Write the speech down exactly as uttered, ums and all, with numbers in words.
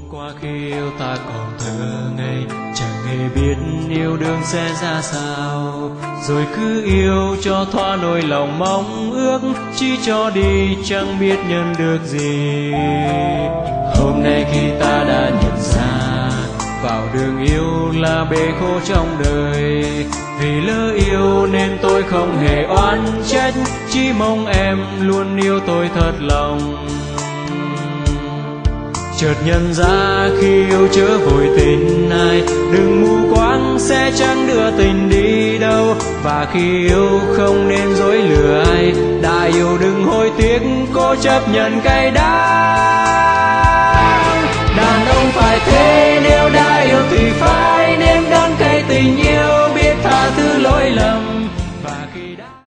qua khi yêu ta còn thơ ngây, chẳng hề biết yêu đương sẽ ra sao, rồi cứ yêu cho thỏa nỗi lòng mong ước, chỉ cho đi chẳng biết nhận được gì. Hôm nay khi ta đã nhận ra vào đường yêu là bể khổ trong đời, vì lỡ yêu nên tôi không hề oán trách, chỉ mong em luôn yêu tôi thật lòng. Chợt nhận ra khi yêu chớ vội tình ai, đừng mù quáng sẽ chẳng đưa tình đi đâu, và khi yêu không nên dối lừa ai, đã yêu đừng hối tiếc cố chấp nhận cay đắng. Đàn ông phải thế, nếu đã yêu thì phải